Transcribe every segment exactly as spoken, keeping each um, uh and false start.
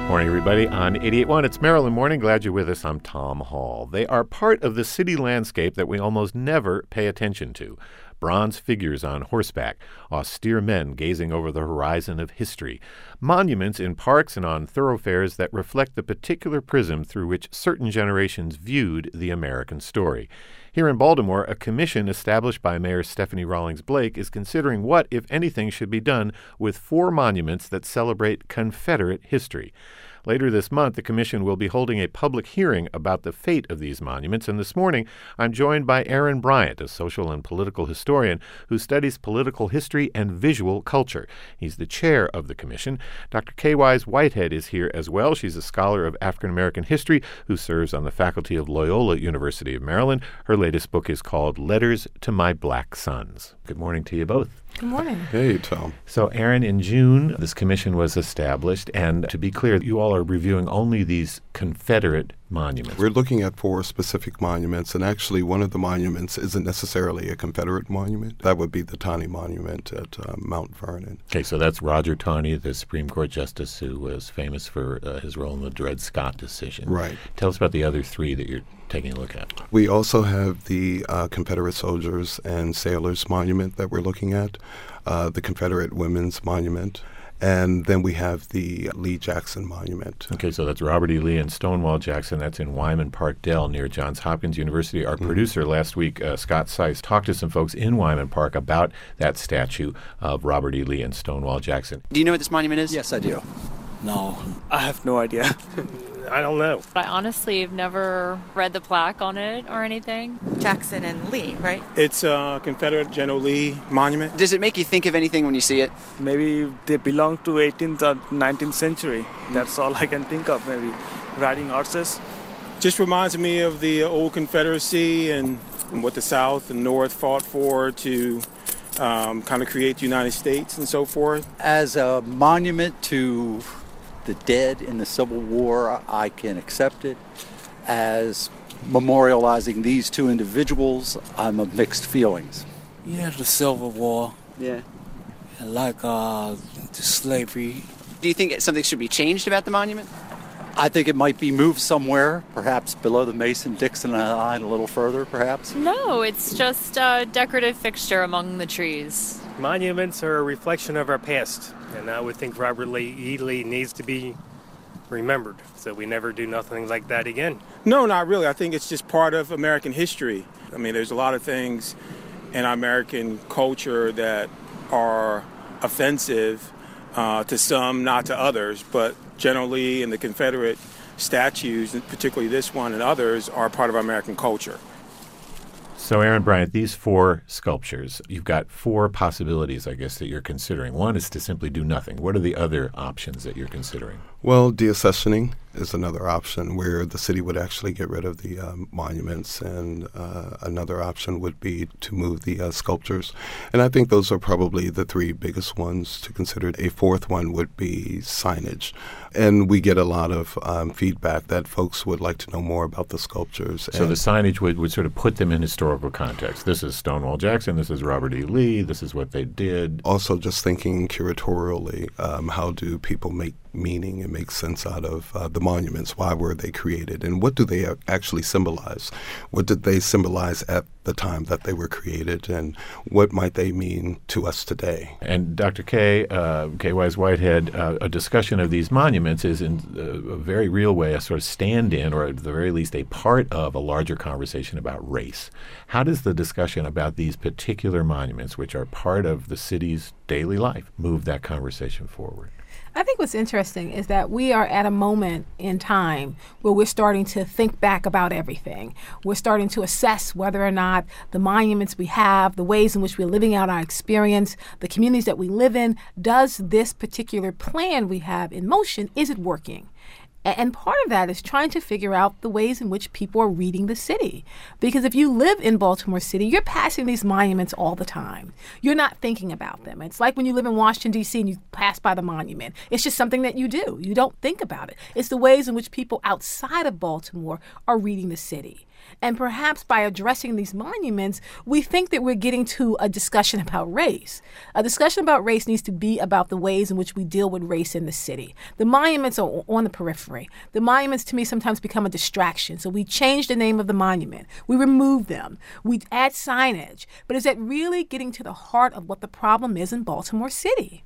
Morning, everybody. On eighty-eight point one, it's Maryland Morning. Glad you're with us. I'm Tom Hall. They are part of the city landscape that we almost never pay attention to. Bronze figures on horseback, austere men gazing over the horizon of history, monuments in parks and on thoroughfares that reflect the particular prism through which certain generations viewed the American story. Here in Baltimore, a commission established by Mayor Stephanie Rawlings Blake is considering what, if anything, should be done with four monuments that celebrate Confederate history. Later this month, the commission will be holding a public hearing about the fate of these monuments, and this morning I'm joined by Aaron Bryant, a social and political historian who studies political history and visual culture. He's the chair of the commission. Doctor Kay Wise Whitehead is here as well. She's a scholar of African American history who serves on the faculty of Loyola University of Maryland. Her latest book is called Letters to My Black Sons. Good morning to you both. Good morning. Hey, Tom. So, Aaron, in June, this commission was established, and to be clear, you all are reviewing only these Confederate monuments. We're looking at four specific monuments, and actually one of the monuments isn't necessarily a Confederate monument. That would be the Taney Monument at uh, Mount Vernon. Okay, so that's Roger Taney, the Supreme Court justice who was famous for uh, his role in the Dred Scott decision. Right. Tell us about the other three that you're taking a look at. We also have the uh, Confederate Soldiers and Sailors Monument that we're looking at, uh, the Confederate Women's Monument, and then we have the Lee Jackson Monument. Okay, so that's Robert E. Lee and Stonewall Jackson. That's in Wyman Park Dell near Johns Hopkins University. Our mm-hmm. producer last week, uh, Scott Seiss, talked to some folks in Wyman Park about that statue of Robert E. Lee and Stonewall Jackson. Do you know what this monument is? Yes, I do. No, I have no idea. I don't know. I honestly have never read the plaque on it or anything. Jackson and Lee, right? It's a Confederate General Lee monument. Does it make you think of anything when you see it? Maybe they belong to eighteenth or nineteenth century. That's all I can think of, maybe. Riding horses. Just reminds me of the old Confederacy and, and what the South and North fought for to um, kind of create the United States and so forth. As a monument to the dead in the Civil War, I can accept it. As memorializing these two individuals, I'm of mixed feelings. Yeah, the Civil War. Yeah. And like uh, the slavery. Do you think something should be changed about the monument? I think it might be moved somewhere, perhaps below the Mason-Dixon line a little further, perhaps. No, it's just a decorative fixture among the trees. Monuments are a reflection of our past, and I would think Robert Lee E. Lee needs to be remembered, so we never do nothing like that again. No, not really. I think it's just part of American history. I mean, there's a lot of things in our American culture that are offensive uh, to some, not to others, but General Lee and the Confederate statues, and particularly this one and others, are part of our American culture. So, Aaron Bryant, these four sculptures, you've got four possibilities, I guess, that you're considering. One is to simply do nothing. What are the other options that you're considering? Well, deaccessioning is another option where the city would actually get rid of the um, monuments, and uh, another option would be to move the uh, sculptures. And I think those are probably the three biggest ones to consider. A fourth one would be signage. And we get a lot of um, feedback that folks would like to know more about the sculptures. So the signage would, would sort of put them in historical context. This is Stonewall Jackson, this is Robert E. Lee, this is what they did. Also just thinking curatorially, um, how do people make meaning and make sense out of uh, the monuments? Why were they created? And what do they actually symbolize? What did they symbolize at the time that they were created? And what might they mean to us today? And Doctor Kay, uh, Kay Wise Whitehead, uh, a discussion of these monuments is in a, a very real way a sort of stand-in, or at the very least a part of a larger conversation about race. How does the discussion about these particular monuments, which are part of the city's daily life, move that conversation forward? I think what's interesting is that we are at a moment in time where we're starting to think back about everything. We're starting to assess whether or not the monuments we have, the ways in which we're living out our experience, the communities that we live in, does this particular plan we have in motion, is it working? And part of that is trying to figure out the ways in which people are reading the city. Because if you live in Baltimore City, you're passing these monuments all the time. You're not thinking about them. It's like when you live in Washington, D C and you pass by the monument. It's just something that you do. You don't think about it. It's the ways in which people outside of Baltimore are reading the city. And perhaps by addressing these monuments, we think that we're getting to a discussion about race. A discussion about race needs to be about the ways in which we deal with race in the city. The monuments are on the periphery. The monuments, to me, sometimes become a distraction. So we change the name of the monument. We remove them. We add signage. But is that really getting to the heart of what the problem is in Baltimore City?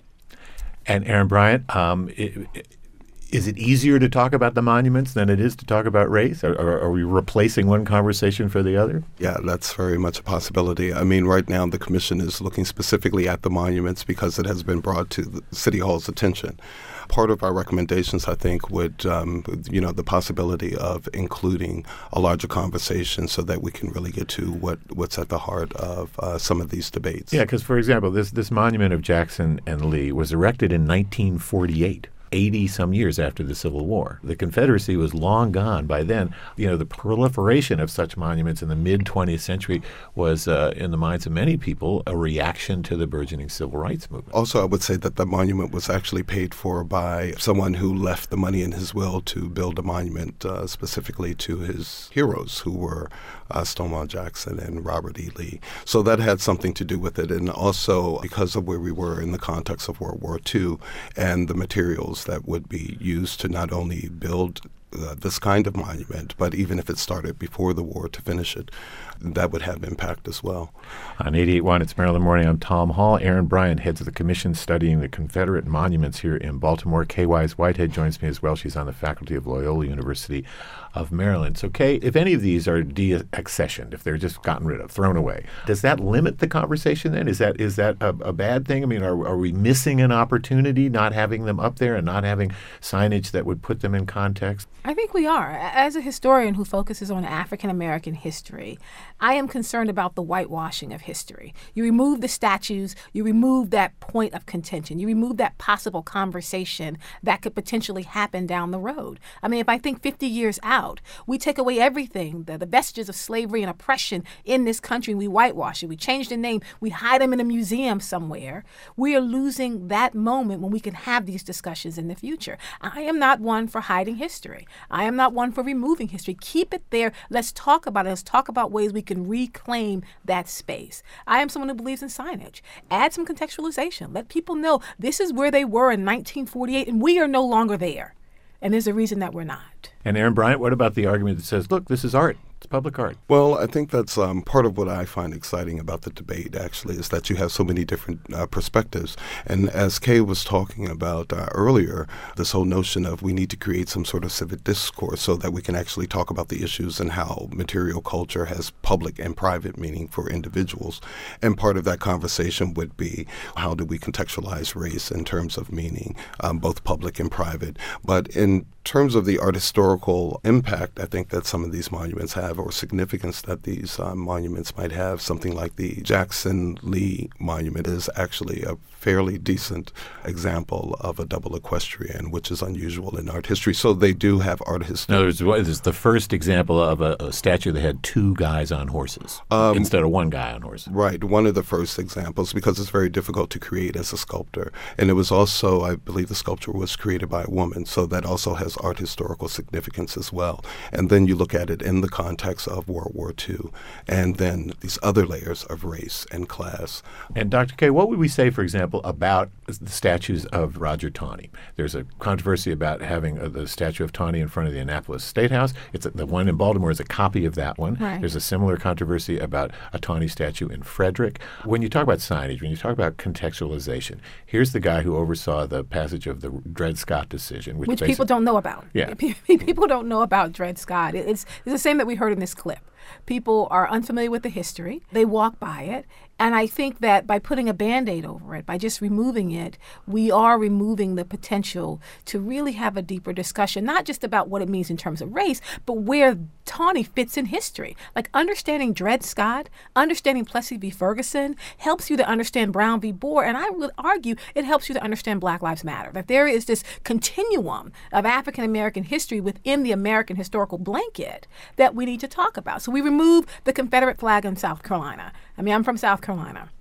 And Aaron Bryant, um, it, it, is it easier to talk about the monuments than it is to talk about race? Are, are, are we replacing one conversation for the other? Yeah, that's very much a possibility. I mean, right now the commission is looking specifically at the monuments because it has been brought to the City Hall's attention. Part of our recommendations, I think, would, um, you know, the possibility of including a larger conversation so that we can really get to what, what's at the heart of uh, some of these debates. Yeah, because, for example, this, this monument of Jackson and Lee was erected in nineteen forty-eight. eighty-some years after the Civil War. The Confederacy was long gone by then. You know, the proliferation of such monuments in the mid-twentieth century was, uh, in the minds of many people, a reaction to the burgeoning civil rights movement. Also, I would say that the monument was actually paid for by someone who left the money in his will to build a monument uh, specifically to his heroes, who were uh, Stonewall Jackson and Robert E. Lee. So that had something to do with it. And also, because of where we were in the context of World War Two and the materials that would be used to not only build uh, this kind of monument, but even if it started before the war to finish it, that would have impact as well. On eighty-eight point one, it's Maryland Morning. I'm Tom Hall. Aaron Bryant heads of the commission studying the Confederate monuments here in Baltimore. Kay Wise Whitehead joins me as well. She's on the faculty of Loyola University of Maryland. So, Kay, if any of these are deaccessioned, if they're just gotten rid of, thrown away, does that limit the conversation then? Is that is that a, a bad thing? I mean, are, are we missing an opportunity not having them up there and not having signage that would put them in context? I think we are. As a historian who focuses on African American history, I am concerned about the whitewashing of history. You remove the statues, you remove that point of contention, you remove that possible conversation that could potentially happen down the road. I mean, if I think fifty years out, we take away everything, the, the vestiges of slavery and oppression in this country, and we whitewash it, we change the name, we hide them in a museum somewhere, we are losing that moment when we can have these discussions in the future. I am not one for hiding history. I am not one for removing history. Keep it there. Let's talk about it. Let's talk about ways we can reclaim that space. I am someone who believes in signage. Add some contextualization. Let people know this is where they were in nineteen forty-eight, and we are no longer there. And there's a reason that we're not. And Aaron Bryant, what about the argument that says, look, this is art. It's public art. Well, I think that's um, part of what I find exciting about the debate, actually, is that you have so many different uh, perspectives. And as Kay was talking about uh, earlier, this whole notion of we need to create some sort of civic discourse so that we can actually talk about the issues and how material culture has public and private meaning for individuals. And part of that conversation would be how do we contextualize race in terms of meaning, um, both public and private. But in terms of the art historical impact, I think that some of these monuments have, or significance that these um, monuments might have, something like the Jackson Lee Monument is actually a fairly decent example of a double equestrian, which is unusual in art history. So they do have art history. In other words, it's the first example of a, a statue that had two guys on horses um, instead of one guy on horses. Right, one of the first examples, because it's very difficult to create as a sculptor. And it was also, I believe the sculpture was created by a woman, so that also has art historical significance as well. And then you look at it in the context of World War Two, and then these other layers of race and class. And Doctor Kay, what would we say, for example, about the statues of Roger Taney? There's a controversy about having uh, the statue of Taney in front of the Annapolis State House. It's a, the one in Baltimore is a copy of that one. Right. There's a similar controversy about a Taney statue in Frederick. When you talk about signage, when you talk about contextualization, here's the guy who oversaw the passage of the Dred Scott decision, which, which people don't know about. Yeah. People don't know about Dred Scott. It's, it's the same that we heard in this clip. People are unfamiliar with the history. They walk by it. And I think that by putting a Band-Aid over it, by just removing it, we are removing the potential to really have a deeper discussion, not just about what it means in terms of race, but where Taney fits in history. Like understanding Dred Scott, understanding Plessy v. Ferguson helps you to understand Brown v. Boer. And I would argue it helps you to understand Black Lives Matter, that there is this continuum of African-American history within the American historical blanket that we need to talk about. So we remove the Confederate flag in South Carolina. I mean, I'm from South Carolina.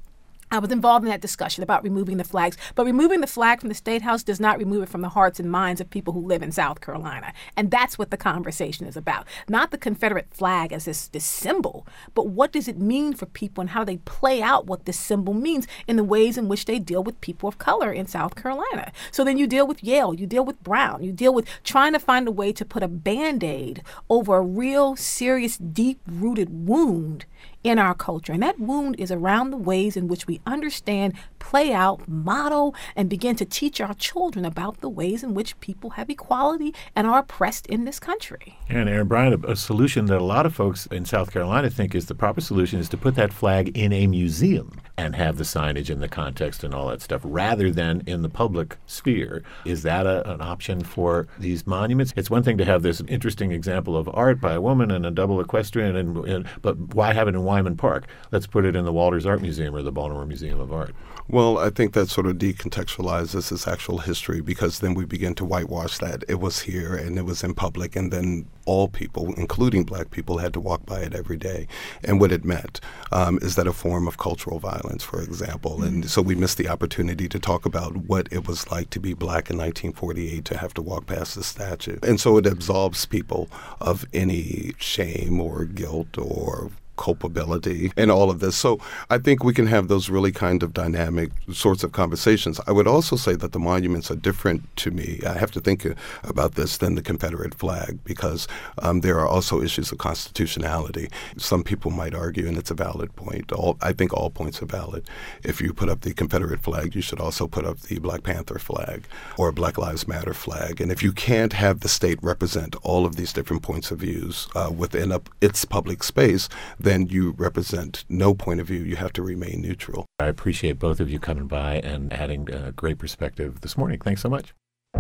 I was involved in that discussion about removing the flags. But removing the flag from the State House does not remove it from the hearts and minds of people who live in South Carolina. And that's what the conversation is about. Not the Confederate flag as this, this symbol, but what does it mean for people and how they play out what this symbol means in the ways in which they deal with people of color in South Carolina. So then you deal with Yale, you deal with Brown, you deal with trying to find a way to put a Band-Aid over a real serious, deep-rooted wound in our culture. And that wound is around the ways in which we understand, play out, model, and begin to teach our children about the ways in which people have equality and are oppressed in this country. And Aaron Bryant, a, a solution that a lot of folks in South Carolina think is the proper solution is to put that flag in a museum and have the signage and the context and all that stuff rather than in the public sphere. Is that a, an option for these monuments? It's one thing to have this interesting example of art by a woman and a double equestrian, and, and but why have it in Wyman Park? Let's put it in the Walters Art Museum or the Baltimore Museum of Art. Well, I think that sort of decontextualizes its actual history, because then we begin to whitewash that it was here and it was in public, and then all people, including black people, had to walk by it every day. And what it meant um, is that a form of cultural violence, for example. Mm-hmm. And so we missed the opportunity to talk about what it was like to be black in nineteen forty-eight, to have to walk past the statue. And so it absolves people of any shame or guilt or culpability and all of this. So I think we can have those really kind of dynamic sorts of conversations. I would also say that the monuments are different to me. I have to think about this than the Confederate flag, because um, there are also issues of constitutionality. Some people might argue, and it's a valid point. All, I think all points are valid. If you put up the Confederate flag, you should also put up the Black Panther flag or Black Lives Matter flag. And if you can't have the state represent all of these different points of views uh, within a, its public space, then then you represent no point of view. You have to remain neutral. I appreciate both of you coming by and adding a great perspective this morning. Thanks so much.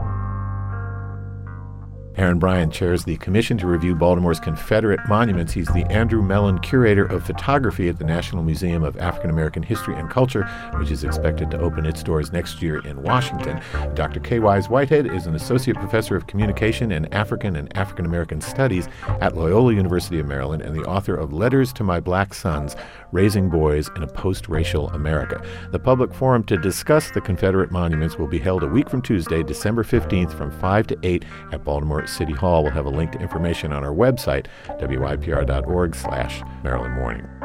Aaron Bryant chairs the Commission to Review Baltimore's Confederate Monuments. He's the Andrew Mellon Curator of Photography at the National Museum of African American History and Culture, which is expected to open its doors next year in Washington. Doctor Kay Wise Whitehead is an Associate Professor of Communication and African and African American Studies at Loyola University of Maryland and the author of Letters to My Black Sons, Raising Boys in a Post-Racial America. The public forum to discuss the Confederate monuments will be held a week from Tuesday, December fifteenth from five to eight at Baltimore City Hall. We'll have a link to information on our website, W I P R dot org slash Maryland Morning.